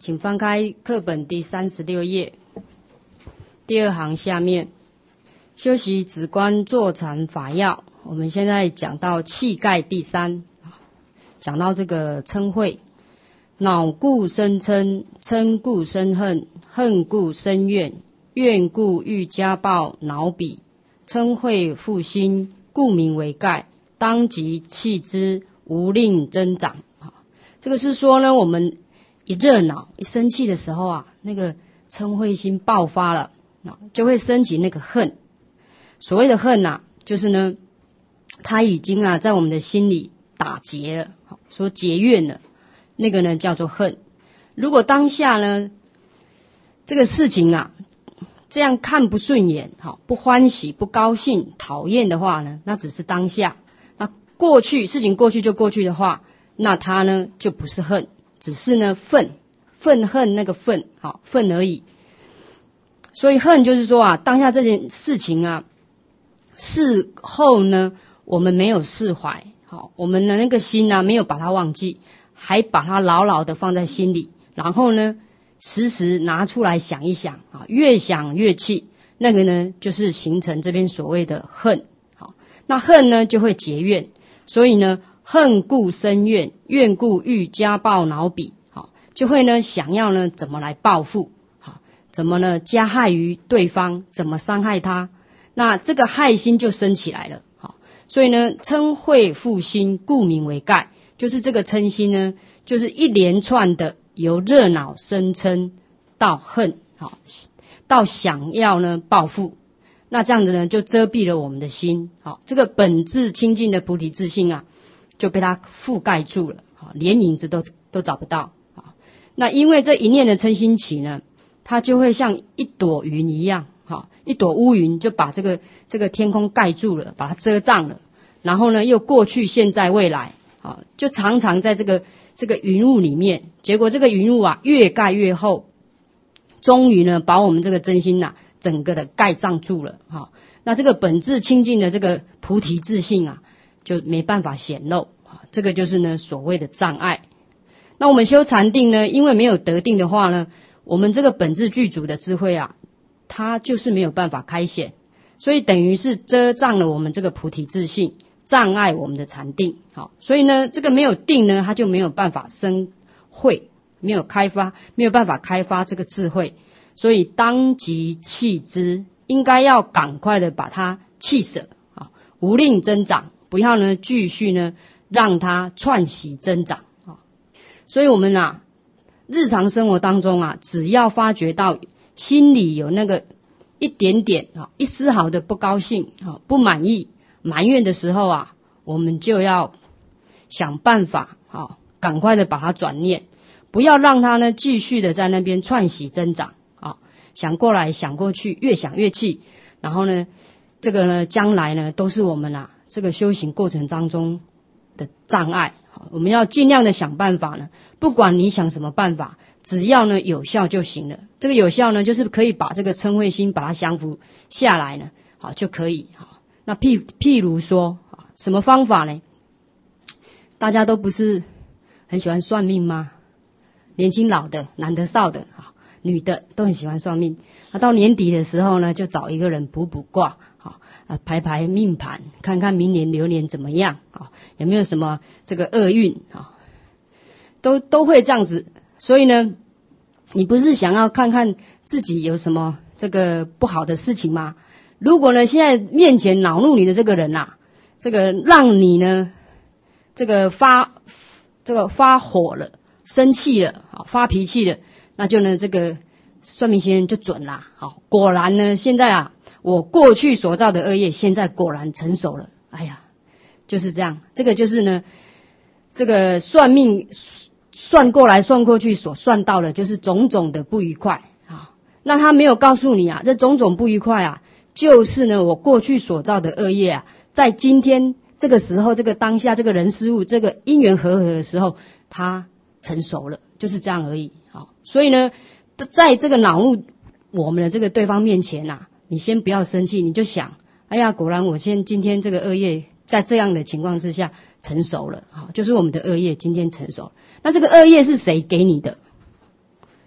请翻开课本第36页，第2行下面，修习止观坐禅法要。我们现在讲到气概第3，讲到这个嗔恚，恼故生嗔，嗔故生恨，恨故生怨，怨故欲加报恼彼，嗔恚复心，故名为盖，当即弃之，无令增长。这个是说呢，我们一热恼一生气的时候啊，那个嗔恚心爆发了，就会升起那个恨。所谓的恨啊，就是呢，它已经啊在我们的心里打结了，说结怨了，那个呢叫做恨。如果当下呢这个事情啊这样看不顺眼，不欢喜不高兴讨厌的话呢，那只是当下。那过去事情过去就过去的话，那它呢就不是恨，只是呢愤恨那个愤而已。所以恨就是说啊，当下这件事情啊，事后呢我们没有释怀，我们的那个心啊没有把它忘记，还把它牢牢的放在心里，然后呢时时拿出来想一想，越想越气，那个呢就是形成这边所谓的恨。那恨呢就会结怨，所以呢恨故生怨，怨故欲加报恼彼，就会呢想要呢怎么来报复，怎么呢加害于对方，怎么伤害他，那这个害心就生起来了。所以呢嗔恚复心，故名为盖，就是这个嗔心呢就是一连串的由热恼生嗔到恨，到想要呢报复，那这样子呢就遮蔽了我们的心，这个本质清净的菩提自信啊就被它覆盖住了，连影子都找不到。那因为这一念的嗔心起呢，它就会像一朵云一样，一朵乌云就把这个天空盖住了，把它遮障了，然后呢又过去现在未来，就常常在这个云雾里面，结果这个云雾啊越盖越厚，终于呢把我们这个真心啊整个的盖障住了。那这个本质清净的这个菩提自信啊就没办法显露，这个就是呢所谓的障碍。那我们修禅定呢，因为没有得定的话呢，我们这个本质具足的智慧啊它就是没有办法开显，所以等于是遮障了我们这个菩提自信，障碍我们的禅定。所以呢这个没有定呢，它就没有办法生慧，没有办法开发这个智慧，所以当即弃之，应该要赶快的把它弃舍，无令增长，不要呢继续呢让它串习增长。所以我们啊日常生活当中啊，只要发觉到心里有那个一点点一丝毫的不高兴不满意埋怨的时候啊，我们就要想办法赶快的把它转念，不要让它呢继续的在那边串习增长，想过来想过去，越想越气，然后呢这个呢将来呢都是我们啊这个修行过程当中的障碍。我们要尽量的想办法呢，不管你想什么办法，只要呢有效就行了。这个有效呢就是可以把这个嗔恚心把它降服下来呢，就可以。那譬如说什么方法呢？大家都不是很喜欢算命吗？年轻老的，男的少的，女的都很喜欢算命。到年底的时候呢，就找一个人卜卦，排命盘，看看明年流年怎么样，有没有什么这个厄运，都会这样子。所以呢你不是想要看看自己有什么这个不好的事情吗？如果呢现在面前恼怒你的这个人啊，这个让你呢这个发火了，生气了，发脾气了，那就呢这个算命先生就准啦。果然呢现在啊我过去所造的恶业现在果然成熟了。哎呀，就是这样，这个就是呢这个算命算过来算过去所算到的就是种种的不愉快。那他没有告诉你啊，这种种不愉快啊就是呢我过去所造的恶业啊，在今天这个时候，这个当下，这个人事物，这个因缘和合的时候，它成熟了，就是这样而已。所以呢在这个恼怒我们的这个对方面前啊，你先不要生气，你就想，哎呀，果然我今天这个恶业在这样的情况之下成熟了，就是我们的恶业今天成熟了。那这个恶业是谁给你的？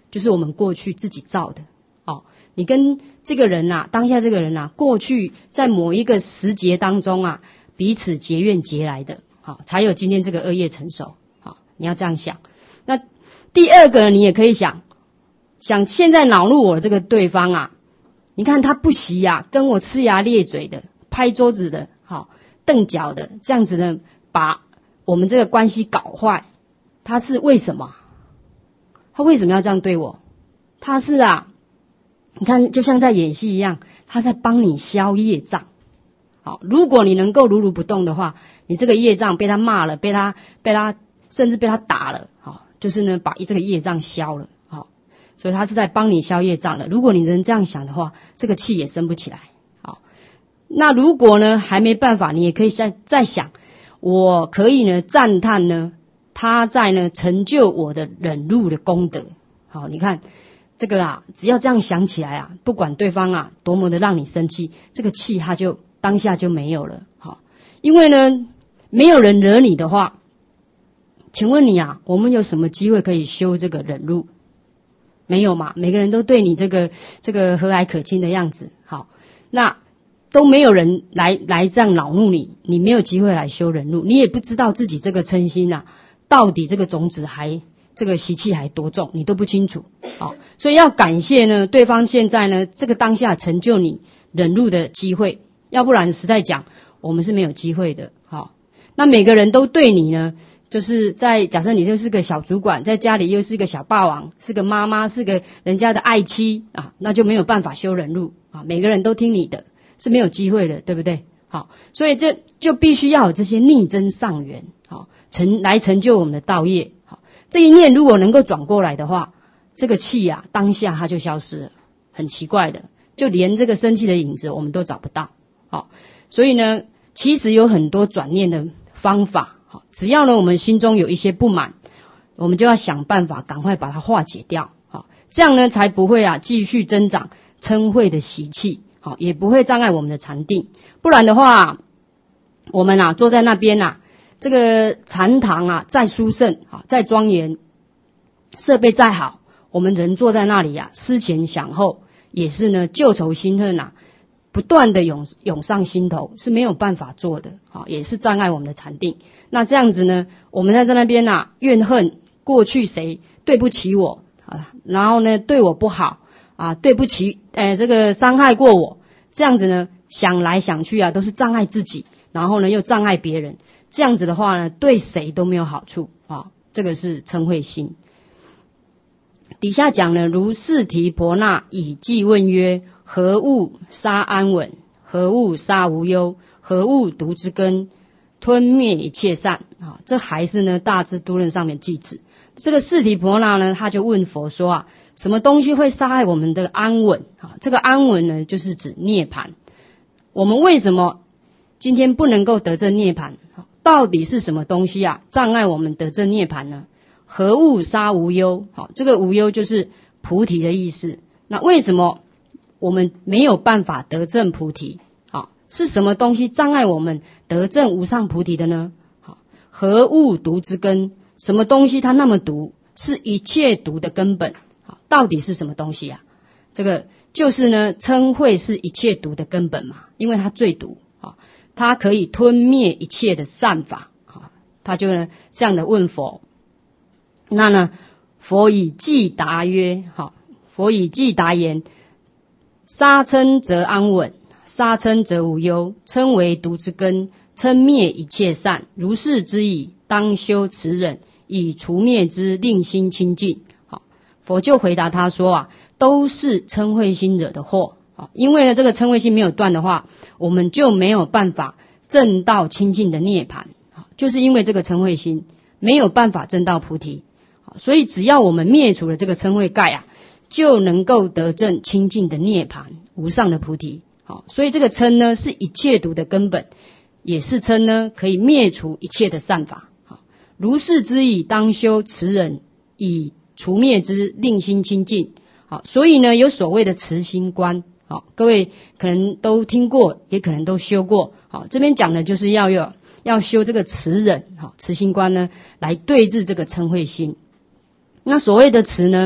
就是我们过去自己造的。你跟这个人啊，当下这个人啊，过去在某一个时节当中啊，彼此结怨结来的，才有今天这个恶业成熟。你要这样想。那第二个你也可以想现在恼怒我的这个对方啊，你看他不惜啊跟我呲牙咧嘴的，拍桌子的，蹬脚的，这样子呢把我们这个关系搞坏，他是为什么？他为什么要这样对我？他是你看就像在演戏一样，他在帮你消业障。如果你能够如如不动的话，你这个业障被他骂了，被他甚至被他打了，就是呢把这个业障消了。所以他是在帮你消业障的。如果你能这样想的话，这个气也生不起来。那如果呢还没办法，你也可以再想，我可以呢赞叹呢他在呢成就我的忍辱的功德。你看这个只要这样想起来不管对方多么的让你生气，这个气他就当下就没有了。因为呢没有人惹你的话，请问你我们有什么机会可以修这个忍辱？没有嘛，每个人都对你这个和蔼可亲的样子，那都没有人来这样恼怒你，你没有机会来修忍辱，你也不知道自己这个嗔心到底这个种子这个习气还多重，你都不清楚。所以要感谢呢对方现在呢这个当下成就你忍辱的机会，要不然实在讲我们是没有机会的。那每个人都对你呢，就是假设你就是个小主管，在家里又是个小霸王，是个妈妈，是个人家的爱妻那就没有办法修忍辱每个人都听你的，是没有机会的，对不对？所以这就必须要有这些逆增上缘来成就我们的道业。这一念如果能够转过来的话，这个气当下它就消失了。很奇怪的，就连这个生气的影子我们都找不到。所以呢其实有很多转念的方法，只要呢我们心中有一些不满，我们就要想办法赶快把它化解掉。这样呢才不会继续增长嗔恚的习气，也不会障碍我们的禅定。不然的话，我们坐在那边这个禅堂再殊胜再庄严，设备再好，我们人坐在那里思前想后，也是呢旧仇新恨不断的涌上心头，是没有办法做的也是障碍我们的禅定。那这样子呢，我们在那边怨恨过去谁对不起我然后呢对我不好对不起这个伤害过我，这样子呢想来想去都是障碍自己，然后呢又障碍别人，这样子的话呢对谁都没有好处这个是嗔恚心。底下讲呢，如是提婆那以偈问曰：何物杀安稳？何物杀无忧？何物毒之根？吞灭一切善。这还是呢大智度论上面记载。这个释提婆那呢，他就问佛说什么东西会杀害我们的安稳？这个安稳呢就是指涅槃。我们为什么今天不能够得证涅槃？到底是什么东西障碍我们得证涅槃呢？何物杀无忧？这个无忧就是菩提的意思。那为什么我们没有办法得证菩提？是什么东西障碍我们得证无上菩提的呢？何物毒之根？什么东西它那么毒？是一切毒的根本。到底是什么东西这个就是呢嗔恚是一切毒的根本嘛，因为它最毒它可以吞灭一切的善法。他就呢这样的问佛。那呢佛以偈答曰佛以偈答言：杀嗔则安稳，杀嗔则无忧，嗔为毒之根，嗔灭一切善，如是之矣，当修慈忍，以除灭之，令心清净。佛就回答他说都是嗔恚心惹的祸。因为呢这个嗔恚心没有断的话，我们就没有办法证到清净的涅槃。就是因为这个嗔恚心没有办法证到菩提，所以只要我们灭除了这个嗔恚盖就能够得证清净的涅槃无上的菩提。所以这个嗔呢是一切毒的根本，也是嗔呢可以灭除一切的善法。如是之矣，当修慈忍，以除灭之，令心清净。所以呢有所谓的慈心观，各位可能都听过，也可能都修过。这边讲的就是要修这个慈忍慈心观呢，来对治这个嗔恚心。那所谓的慈呢，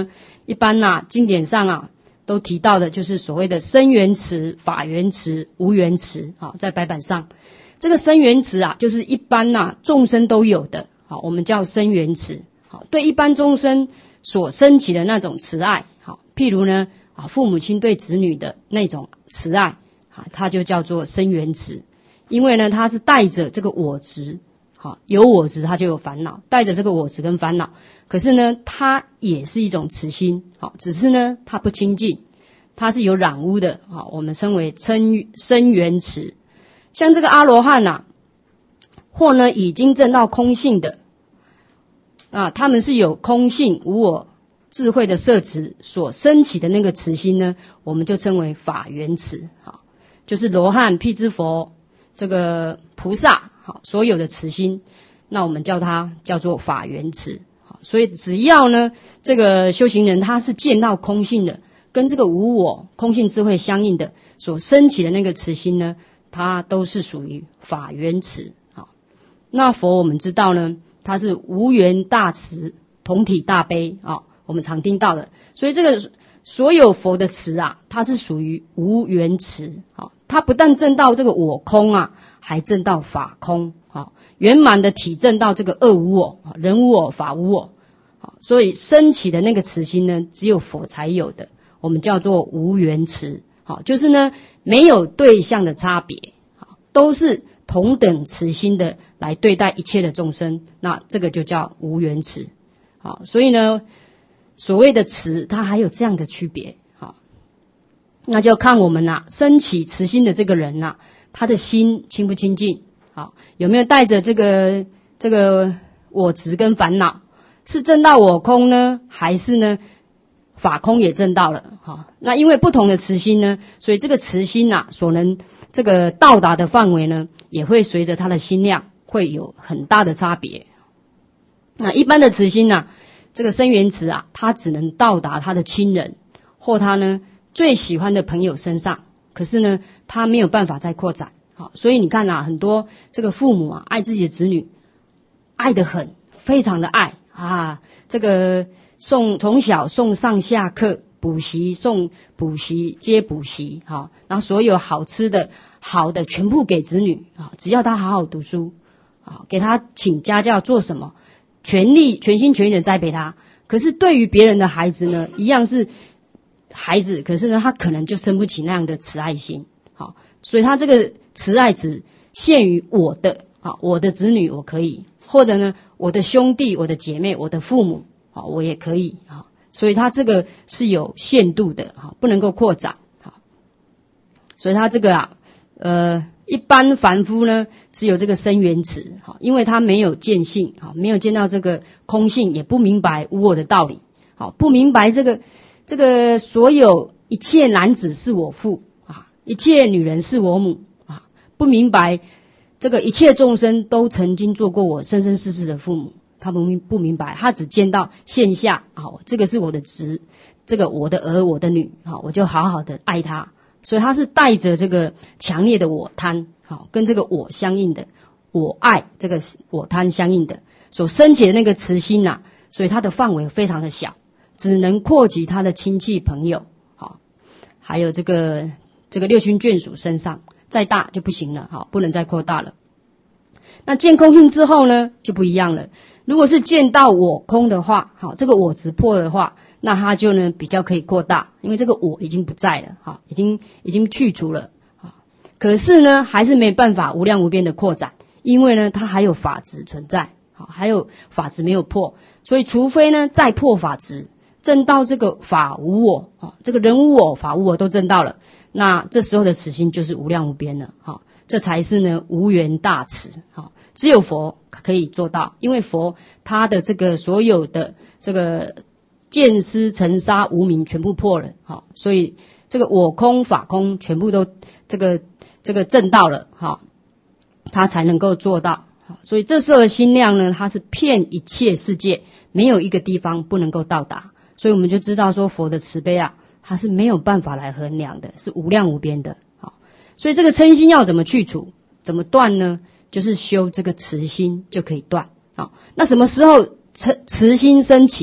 一般经典上都提到的就是所谓的生缘慈、法缘慈、无缘慈。在白板上，这个生缘慈就是一般众生都有的，我们叫生缘慈。对一般众生所升起的那种慈爱，譬如呢父母亲对子女的那种慈爱，它就叫做生缘慈。因为呢它是带着这个我执，有我执它就有烦恼，带着这个我执跟烦恼，可是呢它也是一种慈心，只是呢它不清净，它是有染污的，我们称为生缘慈。像这个阿罗汉或呢已经证到空性的他们是有空性无我智慧的摄持所升起的那个慈心呢，我们就称为法缘慈。就是罗汉、辟支佛、这个菩萨所有的慈心，那我们叫做法缘慈。所以只要呢这个修行人他是见到空性的，跟这个无我空性智慧相应的所升起的那个慈心呢，它都是属于法缘慈。那佛我们知道呢，它是无缘大慈，同体大悲我们常听到的。所以这个所有佛的慈它是属于无缘慈。它不但证到这个我空还证到法空，圆满的体证到这个二无我，人无我，法无我。所以升起的那个慈心呢，只有佛才有的，我们叫做无缘慈。就是呢没有对象的差别，都是同等慈心的来对待一切的众生，那这个就叫无缘慈。所以呢所谓的慈它还有这样的区别。那就看我们升起慈心的这个人他的心清不清净，有没有带着这个我执跟烦恼，是证到我空呢，还是呢法空也证到了。那因为不同的慈心呢，所以这个慈心所能这个到达的范围呢，也会随着他的心量会有很大的差别。那一般的慈心这个生缘慈他只能到达他的亲人或他呢最喜欢的朋友身上，可是呢他没有办法再扩展。所以你看很多这个父母爱自己的子女，爱得很，非常的爱这个从小送上下课，补习送补习接补习，然后所有好吃的好的全部给子女，只要他好好读书，给他请家教做什么，全心全意的栽培他。可是对于别人的孩子呢，一样是孩子，可是呢他可能就生不起那样的慈爱心。所以他这个慈爱只限于我的子女我可以，或者呢我的兄弟我的姐妹我的父母我也可以。所以他这个是有限度的，不能够扩展。所以他这个一般凡夫呢只有这个生缘慈，因为他没有见性，没有见到这个空性，也不明白无我的道理，不明白这个所有一切男子是我父，一切女人是我母，不明白这个一切众生都曾经做过我生生世世的父母，他们不明白，他只见到现下，这个是我的子，这个我的儿我的女，我就好好的爱他。所以他是带着这个强烈的我贪，跟这个我相应的我爱，这个我贪相应的所升起的那个慈心所以它的范围非常的小，只能扩及他的亲戚朋友，还有这个六亲眷属身上，再大就不行了，不能再扩大了。那见空性之后呢就不一样了，如果是见到我空的话，这个我执破的话，那它就呢比较可以扩大，因为这个我已经不在了，已经去除了。可是呢还是没办法无量无边的扩展，因为呢它还有法执存在，还有法执没有破，所以除非呢再破法执，证到这个法无我，这个人无我法无我都证到了，那这时候的慈心就是无量无边了，这才是呢无缘大慈。只有佛可以做到，因为佛他的这个所有的这个见思尘沙无明全部破了，所以这个我空法空全部都这个证到了，他才能够做到。所以这时候的心量呢，它是遍一切世界，没有一个地方不能够到达。所以我们就知道说佛的慈悲它是没有办法来衡量的，是无量无边的。所以这个嗔心要怎么去除，怎么断呢？就是修这个慈心就可以断。那什么时候慈心升起，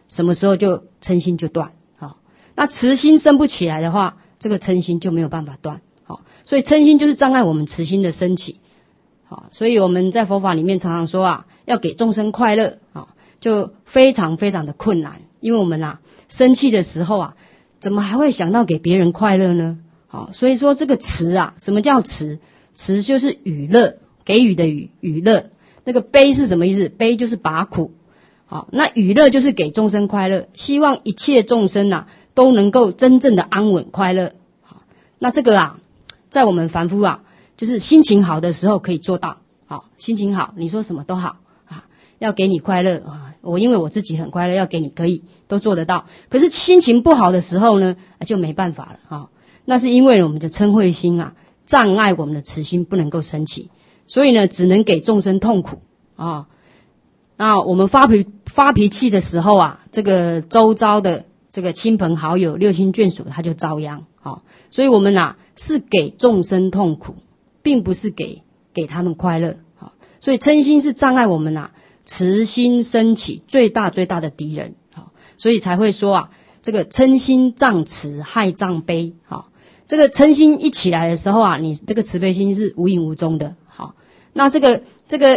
什么时候就嗔心就断。好，那慈心生不起来的话，这个嗔心就没有办法断。好，所以嗔心就是障碍我们慈心的升起。好，所以我们在佛法里面常常说啊，要给众生快乐啊，就非常非常的困难，因为我们啊生气的时候啊，怎么还会想到给别人快乐呢？好，所以说这个慈啊，什么叫慈？慈就是予乐，给予的予，予乐。那个悲是什么意思？悲就是拔苦。好，那予乐就是给众生快乐，希望一切众生啊都能够真正的安稳快乐。好，那这个啊，在我们凡夫啊，就是心情好的时候可以做到。好，心情好，你说什么都好啊，要给你快乐啊，我因为我自己很快乐，要给你可以都做得到。可是心情不好的时候呢，就没办法了啊。那是因为我们的嗔恚心啊，障碍我们的慈心不能够升起，所以呢，只能给众生痛苦啊。那我们发脾气的时候啊，这个周遭的这个亲朋好友、六亲眷属，他就遭殃啊。所以我们啊是给众生痛苦，并不是给他们快乐啊。所以嗔心是障碍我们啊慈心升起最大的敌人啊。所以才会说啊，这个嗔心障慈，害障悲啊。这个嗔心一起来的时候啊，你这个慈悲心是无影无踪的。好，那这个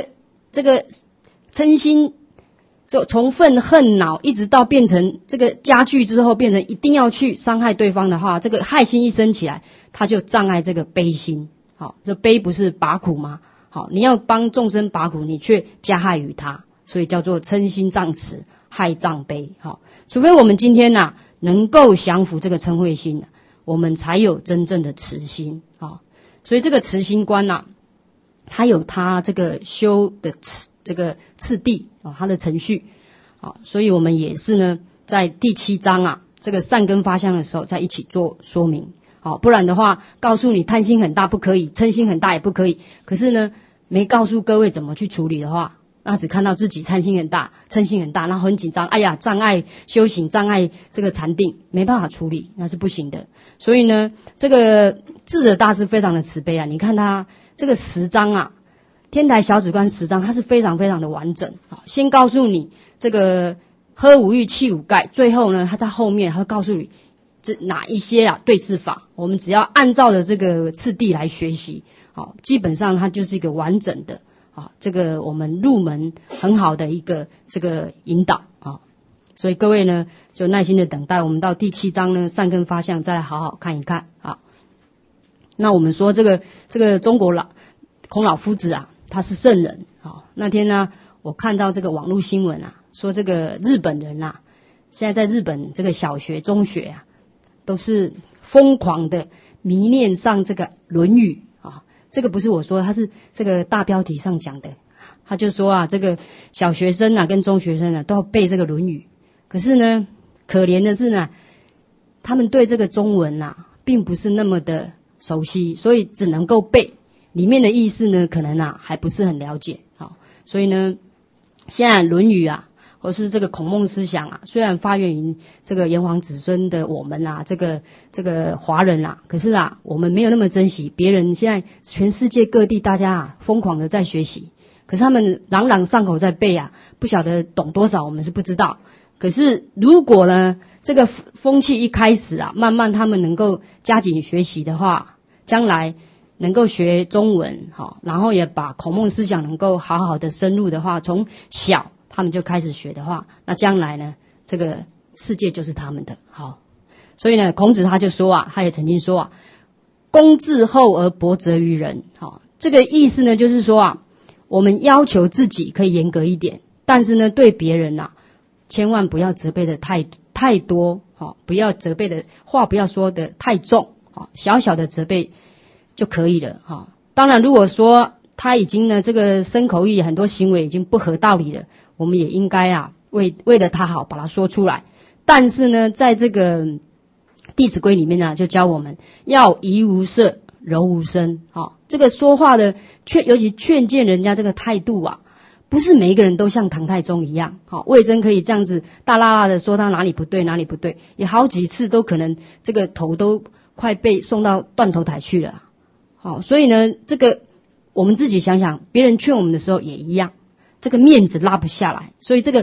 嗔心就从愤恨恼一直到变成这个加剧之后，变成一定要去伤害对方的话，这个害心一升起来，它就障碍这个悲心。好，这悲不是拔苦吗？好，你要帮众生拔苦，你却加害于他，所以叫做嗔心障慈，害障悲。好，除非我们今天啊能够降服这个嗔恚心，我们才有真正的慈心。好，所以这个慈心观啊，它有它这个修的这个次第啊，它的程序。好，所以我们也是呢，在第7章啊，这个善根发相的时候，再一起做说明。好，不然的话，告诉你贪心很大不可以，嗔心很大也不可以。可是呢，没告诉各位怎么去处理的话，那只看到自己贪心很大，嗔心很大，然后很紧张，哎呀，障碍修行，障碍这个禅定，没办法处理，那是不行的。所以呢，这个智者大师非常的慈悲啊，你看他这个10章啊，天台小止观10章，它是非常非常的完整啊。先告诉你这个喝五欲气五盖，最后呢，他在后面他会告诉你这哪一些啊对治法，我们只要按照的这个次第来学习，好，基本上它就是一个完整的啊，这个我们入门很好的一个这个引导啊。所以各位呢，就耐心的等待，我们到第7章呢，善根发相再来好好看一看啊。那我们说这个中国孔老夫子啊，他是圣人啊。那天呢，我看到这个网络新闻啊，说这个日本人啊，现在在日本这个小学、中学啊，都是疯狂的迷恋上这个《论语》啊。这个不是我说的，他是这个大标题上讲的。他就说啊，这个小学生啊跟中学生啊都要背这个《论语》，可是呢，可怜的是呢，他们对这个中文啊并不是那么的熟悉，所以只能够背，里面的意思呢可能啊还不是很了解。好，所以呢，现在《论语》啊，或是这个孔孟思想啊，虽然发源于这个炎黄子孙的我们啊，这个华人啊，可是啊，我们没有那么珍惜。别人现在全世界各地大家啊疯狂的在学习，可是他们朗朗上口在背啊，不晓得懂多少，我们是不知道。可是如果呢，这个风气一开始啊，慢慢他们能够加紧学习的话，将来能够学中文，好，然后也把孔孟思想能够好好的深入的话，从小他们就开始学的话，那将来呢，这个世界就是他们的。好，所以呢，孔子他就说啊，他也曾经说啊，公自厚而薄责于人。好，这个意思呢，就是说啊，我们要求自己可以严格一点，但是呢，对别人啊，千万不要责备的太多，好，不要责备的话不要说的太重，好，小小的责备就可以了。好，当然如果说他已经呢这个身口意很多行为已经不合道理了，我们也应该啊为了他好把他说出来。但是呢，在这个《弟子规》里面呢，就教我们要怡无色，柔无声。好，这个说话的尤其劝谏人家这个态度啊，不是每一个人都像唐太宗一样。好，魏征可以这样子大剌剌的说他哪里不对哪里不对，也好几次都可能这个头都快被送到断头台去了。好，所以呢，这个我们自己想想，别人劝我们的时候也一样，这个面子拉不下来。所以这个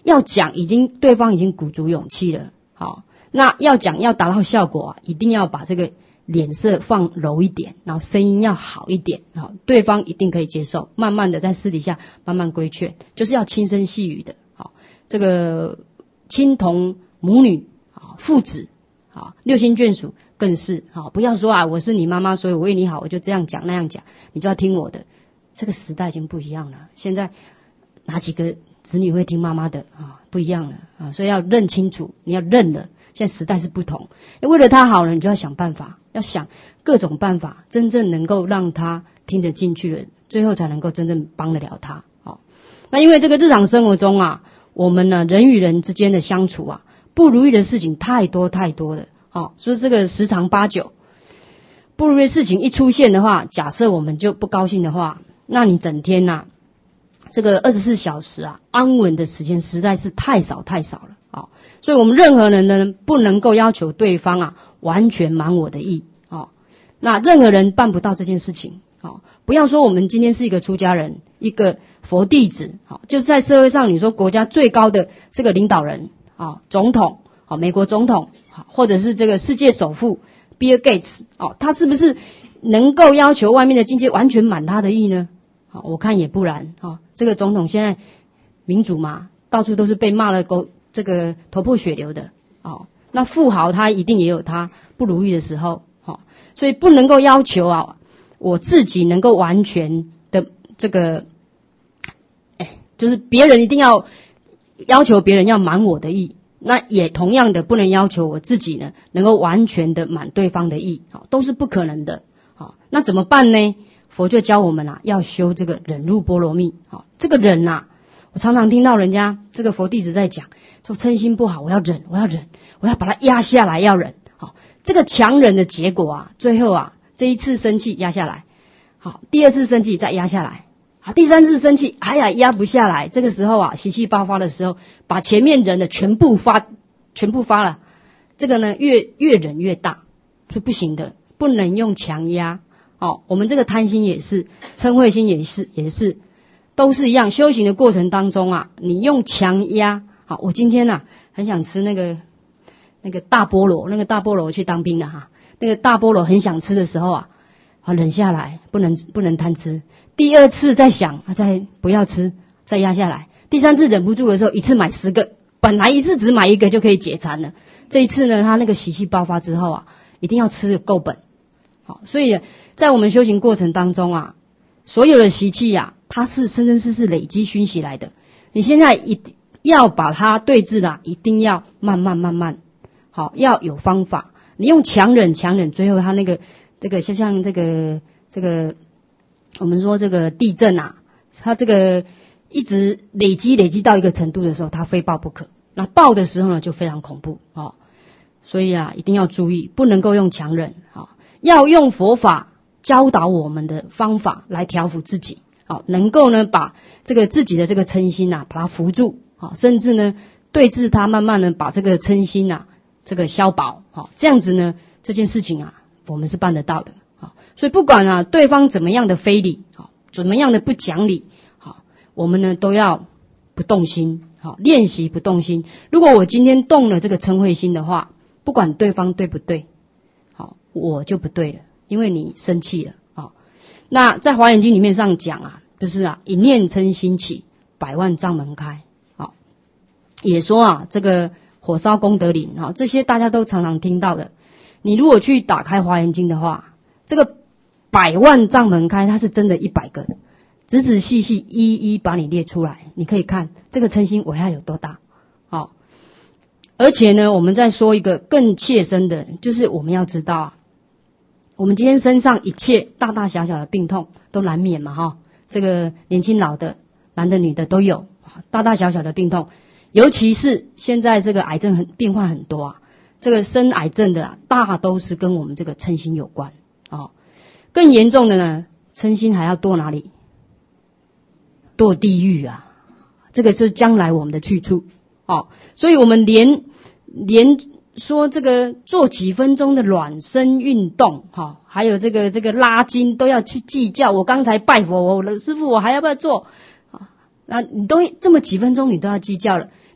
要讲对方已经鼓足勇气了，好，那要讲要达到效果啊，一定要把这个脸色放柔一点，然后声音要好一点，好，对方一定可以接受。慢慢的在私底下慢慢规劝，就是要轻声细语的，好，这个亲同母女，好，父子，好，六亲眷属更是，好，不要说啊，我是你妈妈，所以我为你好，我就这样讲那样讲，你就要听我的。这个时代已经不一样了，现在哪几个子女会听妈妈的啊？不一样了啊，所以要认清楚，你要认了。现在时代是不同，为了他好了，你就要想办法，要想各种办法，真正能够让他听得进去了，最后才能够真正帮得了他。好，那因为这个日常生活中啊，我们呢人与人之间的相处啊，不如意的事情太多太多了，好，所以这个十常八九，不如意的事情一出现的话，假设我们就不高兴的话，那你整天啊，这个24小时啊，安稳的时间实在是太少太少了。好，所以我们任何人呢，不能够要求对方啊完全满我的意。好，那任何人办不到这件事情。好，不要说我们今天是一个出家人，一个佛弟子，好，就是在社会上你说国家最高的这个领导人啊，总统，好，美国总统，或者是这个世界首富 Bill Gates， 哦，他是不是能够要求外面的境界完全满他的意呢？好，我看也不然。好，这个总统现在民主嘛，到处都是被骂了这个头破血流的。好，那富豪他一定也有他不如意的时候。好，所以不能够要求啊，我自己能够完全的这个，就是别人一定要求别人要满我的意，那也同样的不能要求我自己呢能够完全的满对方的意，好，都是不可能的。好，那怎么办呢？佛就教我们啊，要修这个忍辱波罗蜜。好，这个忍啊，我常常听到人家这个佛弟子在讲，说嗔心不好，我要忍，我要把它压下来，要忍。好，这个强忍的结果啊，最后啊，这一次生气压下来，好，第二次生气再压下来，好，第三次生气，哎呀，压不下来。这个时候啊，习气爆发的时候，把前面忍的全部发了。这个呢，越忍越大，是不行的，不能用强压。哦，我们这个贪心也是，嗔恚心也是，都是一样。修行的过程当中啊，你用强压，好，我今天啊很想吃那个大菠萝，那个大菠萝我去当兵了哈，那个大菠萝很想吃的时候啊，好忍下来，不能贪吃。第二次再想，再不要吃，再压下来。第三次忍不住的时候，一次买10个，本来一次只买1个就可以解馋了。这一次呢，他那个习气爆发之后啊，一定要吃得够本。好，所以在我们修行过程当中啊，所有的习气啊，它是生生世世累积熏习来的。你现在要把它对治啊，一定要慢慢，好，要有方法。你用强忍，最后它这个就像这个我们说这个地震啊，它这个一直累积到一个程度的时候，它非爆不可。那爆的时候呢，就非常恐怖。哦，所以啊，一定要注意，不能够用强忍。好，要用佛法教导我们的方法来调伏自己。好，能够呢把这个自己的这个嗔心啊，把它扶住。好，甚至呢对治它，慢慢的把这个嗔心啊这个消薄。好，这样子呢这件事情啊，我们是办得到的。好，所以不管啊对方怎么样的非礼，好，怎么样的不讲理，好，我们呢都要不动心。好，练习不动心。如果我今天动了这个嗔恚心的话，不管对方对不对，好，我就不对了，因为你生气了。好，那在华严经里面上讲啊，就是啊一念嗔心起，100万障门开。好，也说啊这个火烧功德林，好，这些大家都常常听到的。你如果去打开华严经的话，这个100万障门开，它是真的100个。仔仔细细一一把你列出来，你可以看这个嗔心危害有多大。好，而且呢，我们再说一个更切身的，就是我们要知道啊，我们今天身上一切大大小小的病痛都难免嘛，哈，这个年轻老的、男的女的都有，大大小小的病痛，尤其是现在这个癌症病患很多啊，这个生癌症的啊，大都是跟我们这个嗔心有关。哦，更严重的呢，嗔心还要堕哪里？堕地狱啊，这个是将来我们的去处。哦，所以我们连说这个做几分钟的暖身运动，哈，还有这个拉筋都要去计较。我刚才拜佛，我的师父我还要不要做？啊，那你都这么几分钟你都要计较了，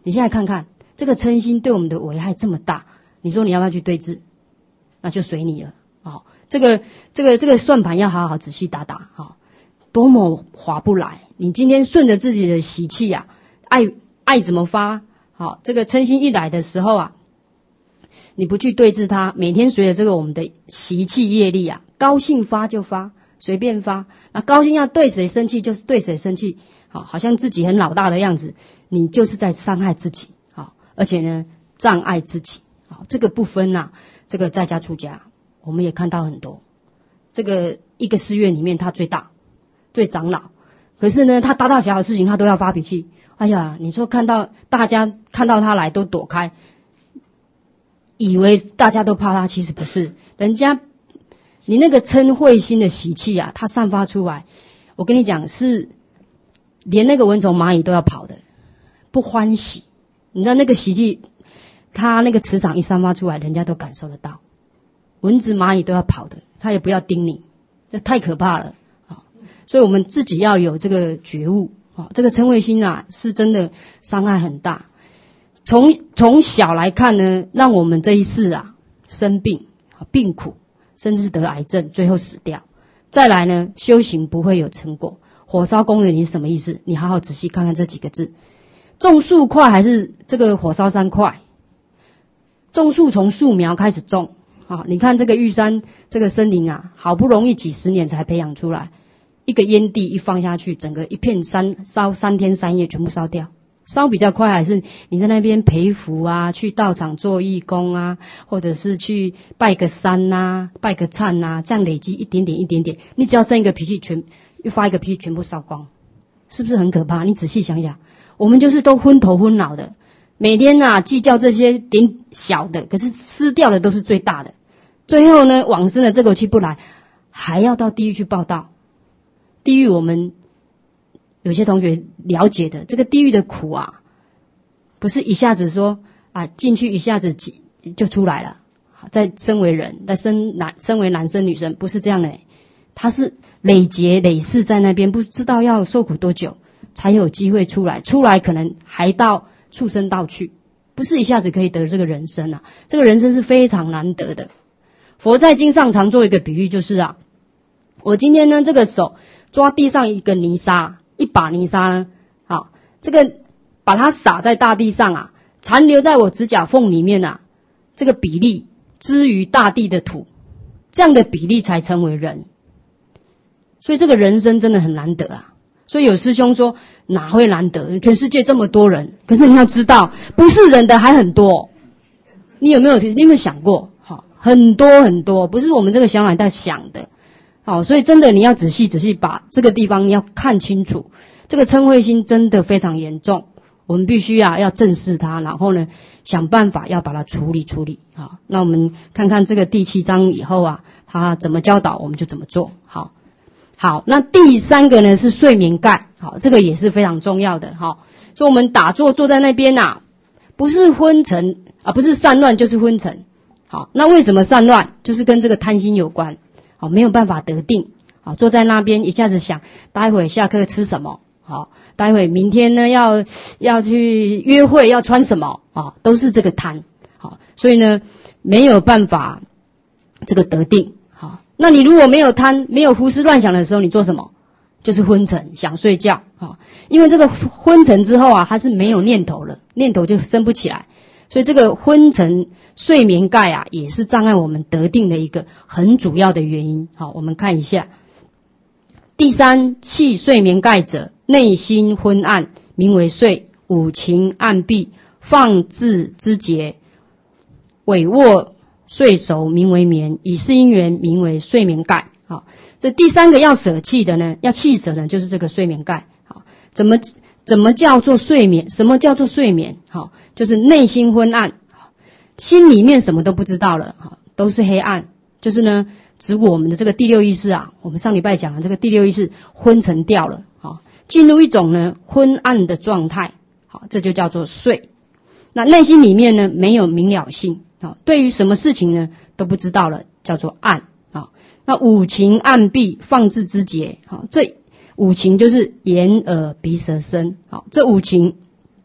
你现在看看这个嗔心对我们的危害这么大，你说你要不要去对治？那就随你了。好，这个算盘要好好仔细打打。好，多么划不来！你今天顺着自己的习气啊，爱怎么发？好，这个嗔心一来的时候啊，你不去对治它，每天随着这个我们的习气业力啊，高兴发就发，随便发。那高兴要对谁生气就是对谁生气，好像自己很老大的样子，你就是在伤害自己。好，而且呢，障碍自己。好，这个不分啊，这个在家出家，我们也看到很多。这个一个寺院里面，他最大，最长老，可是呢，他大大小小的事情他都要发脾气。哎呀，你说大家看到他来都躲开，以为大家都怕他，其实不是。人家你那个嗔恚心的习气啊，它散发出来，我跟你讲，是连那个蚊虫蚂蚁都要跑的，不欢喜。你知道那个习气，它那个磁场一散发出来，人家都感受得到，蚊子蚂蚁都要跑的，他也不要叮你，这太可怕了。所以我们自己要有这个觉悟。这个嗔恚心啊，是真的伤害很大。从小来看呢，让我们这一世啊生病、病苦，甚至得癌症，最后死掉。再来呢，修行不会有成果。火烧工人，你是什么意思？你好好仔细看看这几个字：种树快还是这个火烧山快？种树从树苗开始种。你看这个玉山这个森林啊，好不容易几十年才培养出来。一个烟蒂一放下去，整个一片山烧3天3夜全部烧掉。烧比较快，还是你在那边培福啊，去道场做义工啊，或者是去拜个山啊，拜个忏啊，这样累积一点点，你只要生一个脾气，又发一个脾气，全部烧光，是不是很可怕？你仔细想想，我们就是都昏头昏脑的，每天啊计较这些点小的，可是失掉的都是最大的。最后呢，往生的这口气不来，还要到地狱去报道。地狱我们有些同学了解的，这个地狱的苦啊，不是一下子说啊进去一下子就出来了，再生为人，再生为男生女生，不是这样的。他是累劫累世在那边，不知道要受苦多久才有机会出来，可能还到畜生道去，不是一下子可以得这个人生啊，这个人生是非常难得的。佛在经上常做一个比喻，就是啊，我今天呢这个手抓地上一个泥沙，一把泥沙呢，好，这个把它撒在大地上啊，残留在我指甲缝里面啊，这个比例之于大地的土，这样的比例才成为人。所以这个人生真的很难得啊。所以有师兄说哪会难得？全世界这么多人，可是你要知道，不是人的还很多。你有没有想过？好，很多很多，不是我们这个小脑袋想的。好，所以真的你要仔细把这个地方要看清楚，这个嗔恚心真的非常严重，我们必须要正视它，然后呢想办法要把它处理。好，那我们看看这个第7章以后啊，他怎么教导我们就怎么做。好，那第3个呢是睡眠盖。好，这个也是非常重要的。好，所以我们打坐在那边啊，不是昏沉啊，不是散乱就是昏沉。好，那为什么散乱？就是跟这个贪心有关。好，没有办法得定。好，坐在那边一下子想，待会下课吃什么？好，待会明天呢要去约会要穿什么？啊，都是这个贪。好，所以呢没有办法这个得定。好，那你如果没有贪，没有胡思乱想的时候，你做什么？就是昏沉，想睡觉。好，因为这个昏沉之后啊，它是没有念头了，念头就生不起来。所以这个昏沉睡眠盖啊，也是障碍我们得定的一个很主要的原因。好，我们看一下第3，弃睡眠盖者，内心昏暗，名为睡；五情暗闭，放置之节，委卧睡熟，名为眠；以是因缘，名为睡眠盖。好，这第3个要舍弃的呢，要弃舍的就是这个睡眠盖。好，怎么叫做睡眠？什么叫做睡眠？好，就是内心昏暗，心里面什么都不知道了，都是黑暗。就是呢，指我们的这个第6意识啊，我们上礼拜讲的这个第6意识昏沉掉了，进入一种呢昏暗的状态。好，这就叫做睡。那内心里面呢没有明了性，对于什么事情呢都不知道了，叫做暗。那五情暗闭，放置之节。好，这五情就是眼耳鼻舌身。好，这五情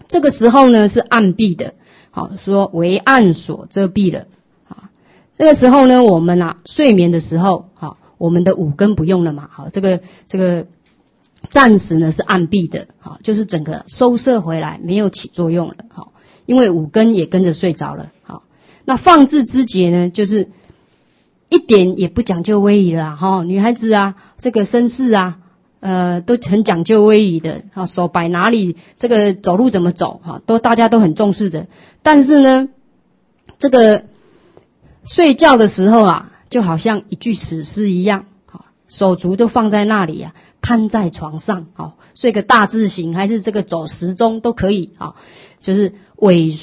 这个时候呢是暗闭的，好，说为暗所遮蔽了。这个时候呢，我们睡眠的时候，好，我们的五根不用了嘛，好，这个暂时呢是暗闭的，好，就是整个收摄回来，没有起作用了，好，因为五根也跟着睡着了，好，那放置之节呢，就是一点也不讲究威仪了，哈，女孩子这个绅士都很讲究威仪的，手摆哪里，这个走路怎么走，大家都很重视的，但是呢，这个睡觉的时候就好像一具死尸一样，手足都放在那里瘫在床上，睡个大字形还是这个走时钟都可以，就是尾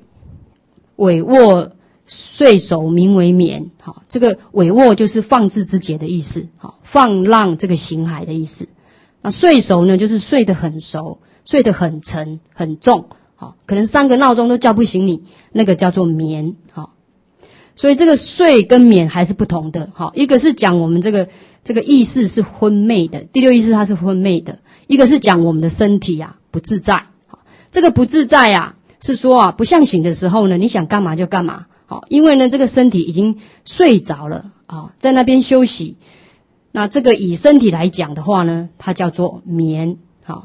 卧睡熟名为眠，这个尾卧就是放置之节的意思，放浪这个形骸的意思。那睡熟呢，就是睡得很熟，睡得很沉很重，可能3个闹钟都叫不醒你，那个叫做眠。所以这个睡跟眠还是不同的，一个是讲我们这个意识是昏昧的，第六意识它是昏昧的，一个是讲我们的身体不自在。这个不自在是说不像醒的时候呢，你想干嘛就干嘛，因为呢这个身体已经睡着了，在那边休息。那这个以身体来讲的话呢，它叫做眠，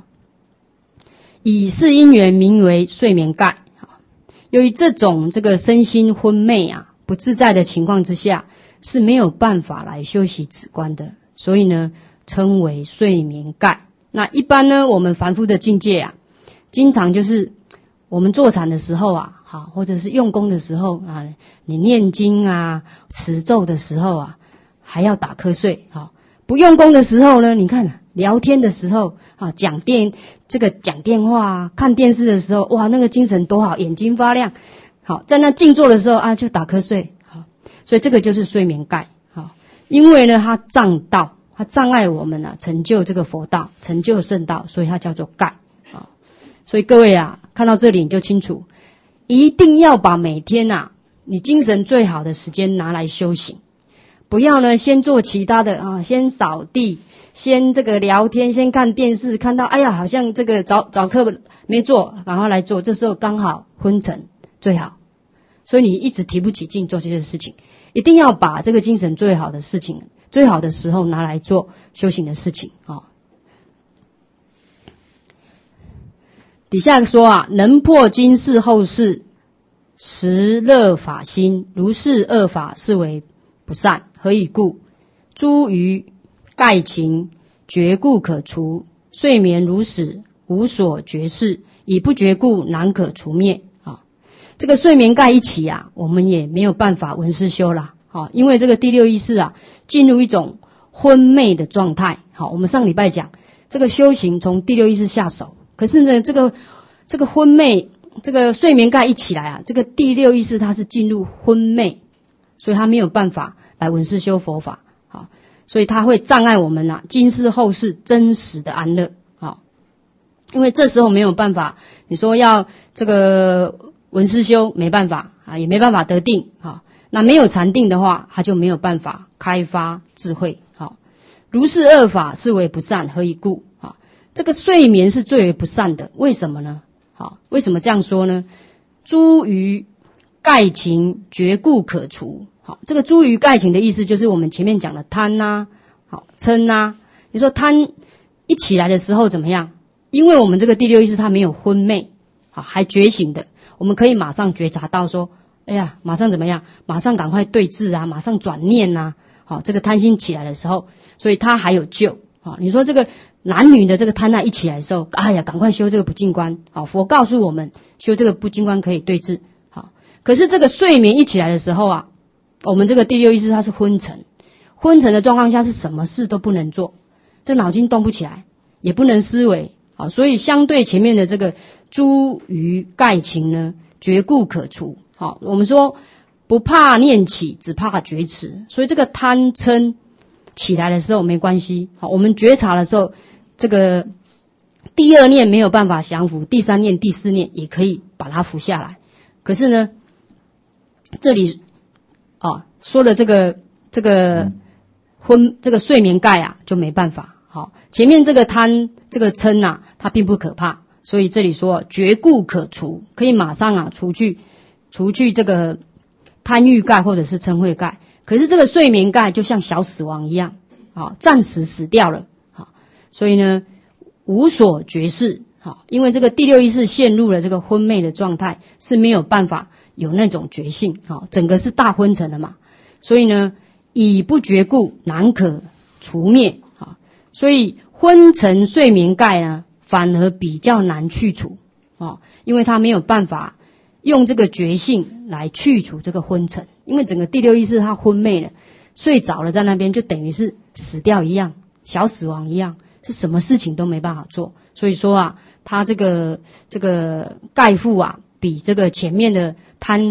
以是因缘名为睡眠盖。由于这种这个身心昏昧不自在的情况之下，是没有办法来休息止观的，所以呢称为睡眠盖。那一般呢我们凡夫的境界经常就是我们坐禅的时候或者是用功的时候你念经持咒的时候还要打瞌睡，不用功的时候呢，你看聊天的时候讲电话看电视的时候，哇，那个精神多好，眼睛发亮。好，在那静坐的时候就打瞌睡，好，所以这个就是睡眠盖，好，因为呢它障道，它障碍我们成就这个佛道，成就圣道，所以它叫做盖，好，所以各位看到这里你就清楚，一定要把每天你精神最好的时间拿来修行，不要呢先做其他的先扫地，先这个聊天，先看电视，看到哎呀好像这个早课没做，赶快来做，这时候刚好昏沉最好。所以你一直提不起劲做这些事情，一定要把这个精神最好的事情，最好的时候拿来做修行的事情。底下说能破今世后世实乐法心，如是恶法是为不善，何以故？诸余盖情觉故可除，睡眠如死，无所觉事，以不觉故难可除灭。这个睡眠盖一起我们也没有办法闻思修啦，因为这个第六意识进入一种昏昧的状态。好，我们上礼拜讲这个修行从第六意识下手，可是呢这个昏昧，这个睡眠盖一起来这个第六意识它是进入昏昧，所以它没有办法来闻思修佛法，好，所以它会障碍我们今世后世真实的安乐，好，因为这时候没有办法，你说要这个闻思修没办法也没办法得定，那没有禅定的话，他就没有办法开发智慧。如是恶法是为不善，何以故？这个睡眠是最为不善的，为什么呢？为什么这样说呢？诸余盖情觉故可除。这个诸余盖情的意思就是我们前面讲的贪嗔你说贪一起来的时候怎么样？因为我们这个第六意识它没有昏昧，还觉醒的，我们可以马上觉察到说，哎呀，马上怎么样？马上赶快对治马上转念这个贪心起来的时候，所以它还有救。你说这个男女的这个贪爱一起来的时候，哎呀，赶快修这个不净观。佛告诉我们，修这个不净观可以对治。可是这个睡眠一起来的时候我们这个第六意识它是昏沉，昏沉的状况下是什么事都不能做，这脑筋动不起来，也不能思维。所以相对前面的这个诸余盖情呢，觉故可除。我们说不怕念起，只怕觉迟，所以这个贪嗔起来的时候没关系，我们觉察的时候，这个第二念没有办法降服，第三念第四念也可以把它服下来。可是呢这里说的这个睡眠盖就没办法。前面这个贪这个嗔它并不可怕， 所以这里说绝故可除，可以马上除去这个贪欲盖或者是嗔恚盖。可是这个睡眠盖就像小死亡一样，暂时死掉了，所以呢无所觉识，因为这个第六意识陷入了这个昏昧的状态，是没有办法有那种觉性，整个是大昏沉的嘛，所以呢以不觉故难可除灭，所以昏沉睡眠盖呢反而比较难去除，因为它没有办法用这个觉性来去除这个昏沉，因为整个第六意识它昏昧了，睡着了在那边就等于是死掉一样，小死亡一样，是什么事情都没办法做。所以说它这个盖覆比这个前面的贪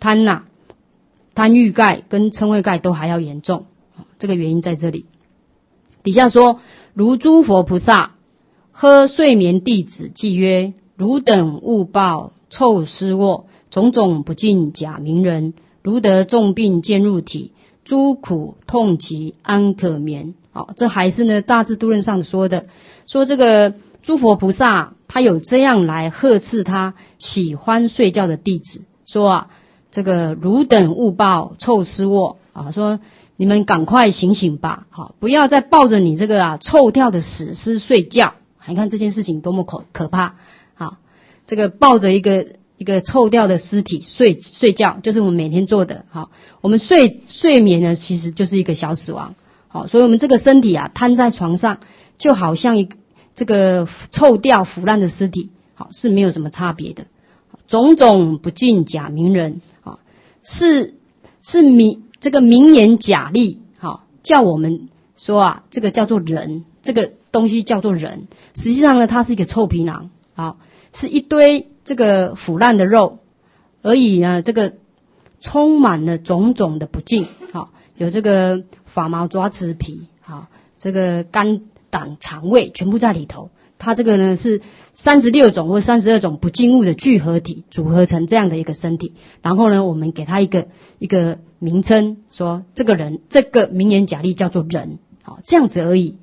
欲盖跟嗔恚盖都还要严重，这个原因在这里。底下说如诸佛菩萨呵睡眠弟子记曰：汝等勿报臭尸卧，种种不尽假名人，如得重病渐入体，诸苦痛疾安可眠。这还是呢大智度论上说的，说这个诸佛菩萨他有这样来呵斥他喜欢睡觉的弟子，说这个汝等勿报臭尸卧，说你们赶快醒醒吧，不要再抱着你这个臭掉的死尸睡觉。你看这件事情多么可怕，这个抱着一个臭掉的尸体睡觉，就是我们每天做的，我们睡眠呢其实就是一个小死亡，所以我们这个身体瘫在床上，就好像这个臭掉腐烂的尸体，是没有什么差别的。种种不尽假名人，是这个名言假例，叫我们说这个叫做人，这个东西叫做人，实际上呢它是一个臭皮囊，是一堆这个腐烂的肉而已呢，这个充满了种种的不净，有这个发毛抓齿皮，这个肝胆肠胃全部在里头，它这个呢是36种或32种不净物的聚合体组合成这样的一个身体，然后呢我们给它一个名称，说这个人，这个名言假例叫做人，这样子而已。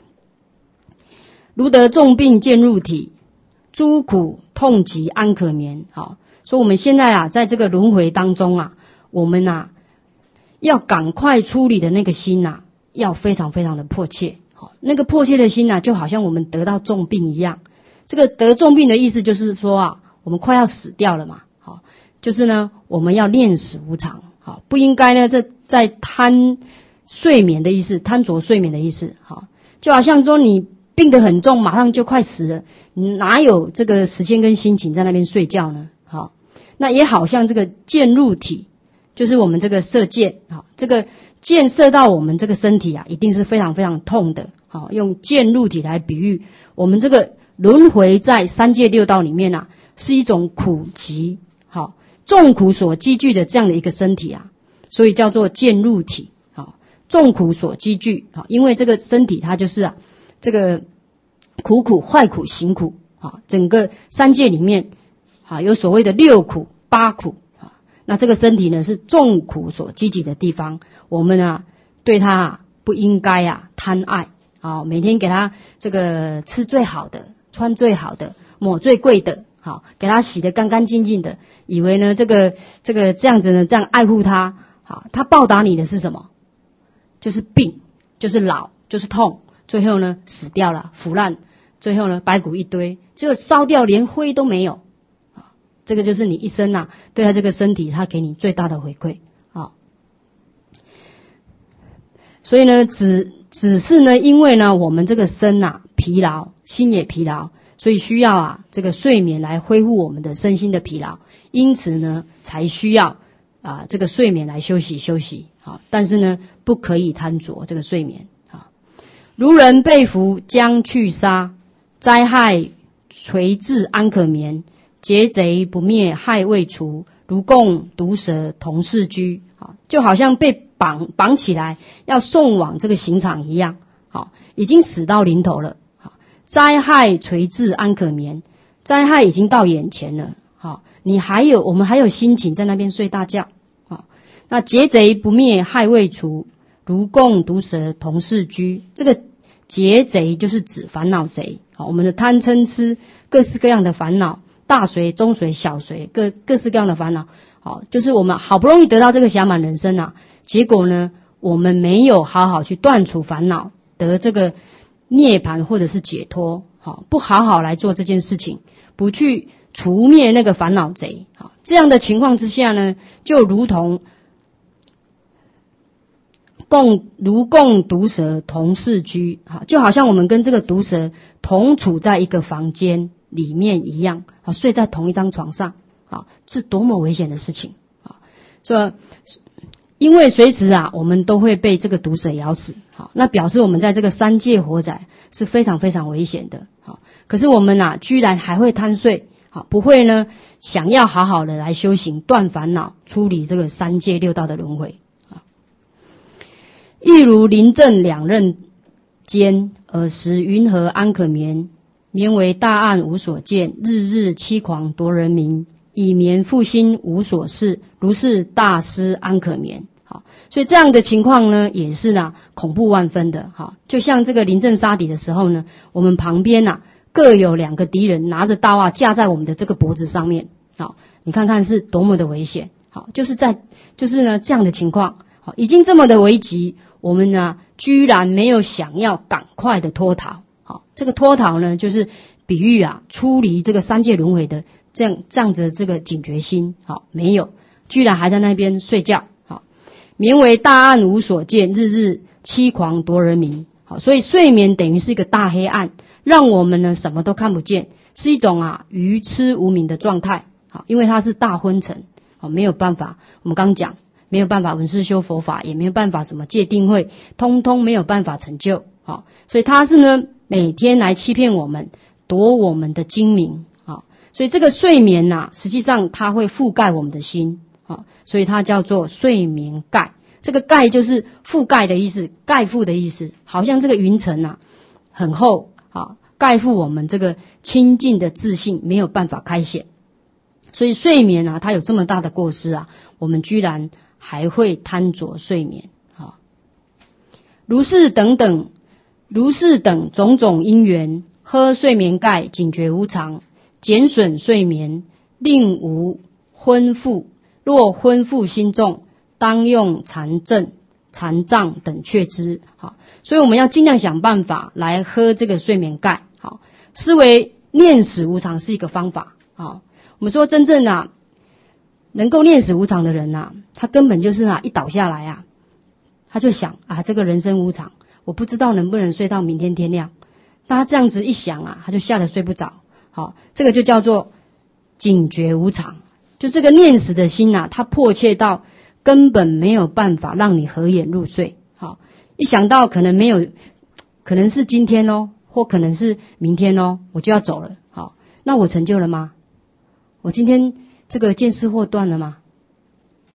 如得重病渐入体，诸苦痛疾安可眠。所以我们现在在这个轮回当中我们要赶快处理的那个心要非常非常的迫切，那个迫切的心就好像我们得到重病一样。这个得重病的意思就是说我们快要死掉了嘛，就是呢我们要念死无常，不应该呢在贪睡眠的意思，贪着睡眠的意思，就好像说你病得很重，马上就快死了，你哪有这个时间跟心情在那边睡觉呢？那也好像这个箭入体，就是我们这个射箭，这个箭射到我们这个身体一定是非常非常痛的，用箭入体来比喻我们这个轮回在三界六道里面是一种苦集，众苦所积聚的这样的一个身体所以叫做箭入体，众苦所积聚，因为这个身体它就是这个苦坏苦行苦，整个三界里面有所谓的6苦8苦，那这个身体呢是众苦所积集的地方，我们对它不应该贪爱，每天给它这个吃最好的，穿最好的，抹最贵的，给它洗得干干净净的，以为呢这个这样子呢，这样爱护它，它报答你的是什么？就是病，就是老，就是痛，最后呢死掉了，腐烂，最后呢白骨一堆，就烧掉连灰都没有，这个就是你一生对他这个身体他给你最大的回馈。所以呢只是呢因为呢我们这个身疲劳，心也疲劳，所以需要这个睡眠来恢复我们的身心的疲劳，因此呢才需要这个睡眠来休息，但是呢不可以贪着这个睡眠。如人被俘将去杀，灾害垂至安可眠，劫贼不灭害未除，如共毒蛇同世居，就好像被绑起来要送往这个刑场一样，已经死到临头了，灾害垂至安可眠，灾害已经到眼前了，我们还有心情在那边睡大觉，那劫贼不灭害未除，如共毒蛇同世居，这个劫贼就是指烦恼贼， 好，我们的贪嗔痴各式各样的烦恼，大随中随小随各式各样的烦恼，好，就是我们好不容易得到这个暇满人生啊，结果呢我们没有好好去断除烦恼，得这个涅槃或者是解脱，好，不好好来做这件事情，不去除灭那个烦恼贼，好，这样的情况之下呢，就如同共毒蛇同室居，好，就好像我们跟这个毒蛇同处在一个房间里面一样，好，睡在同一张床上，好，是多么危险的事情啊！说，因为随时啊，我们都会被这个毒蛇咬死，好，那表示我们在这个三界活载是非常非常危险的，好，可是我们啊，居然还会贪睡，好，不会呢，想要好好的来修行，断烦恼，出离这个三界六道的轮回。亦如临阵两刃间，尔时云何安可眠？眠为大暗无所见，日日凄狂夺人民。以眠复心无所事，如是大师安可眠？好，所以这样的情况呢，也是呢恐怖万分的。好，就像这个临阵杀敌的时候呢，我们旁边啊各有两个敌人拿着刀啊架在我们的这个脖子上面。好，你看看是多么的危险。好，就是呢这样的情况，好，已经这么的危急。我们呢，居然没有想要赶快的脱逃，好，这个脱逃呢，就是比喻啊，出离这个三界轮回的这样子的这个警觉心，好，没有，居然还在那边睡觉，好，眠为大暗无所见，日日凄狂夺人民，好，所以睡眠等于是一个大黑暗，让我们呢什么都看不见，是一种啊愚痴无明的状态，好，因为它是大昏沉，好，没有办法，我们刚讲。没有办法闻思修佛法，也没有办法什么戒定慧，通通没有办法成就，好，所以他是呢每天来欺骗我们，夺我们的精明，好，所以这个睡眠呐，实际上它会覆盖我们的心，好，所以它叫做睡眠盖。这个盖就是覆盖的意思，盖覆的意思，好像这个云层啊很厚，好，盖覆我们这个清净的自信，没有办法开显。所以睡眠啊，它有这么大的过失啊，我们居然还会贪着睡眠，好，如是等种种因缘，喝睡眠盖，警觉无常，减损睡眠，令无昏复。若昏复心重，当用禅杖等却之。好，所以我们要尽量想办法来喝这个睡眠盖。好，思维念死无常是一个方法。好，我们说真正啊能够念死无常的人啊，他根本就是啊一倒下来啊，他就想啊这个人生无常，我不知道能不能睡到明天天亮。那他这样子一想啊，他就吓得睡不着。好，这个就叫做警觉无常，就这个念死的心啊，他迫切到根本没有办法让你合眼入睡。好，一想到可能是今天哦，或可能是明天哦，我就要走了。好，那我成就了吗？我今天这个见思惑断了吗？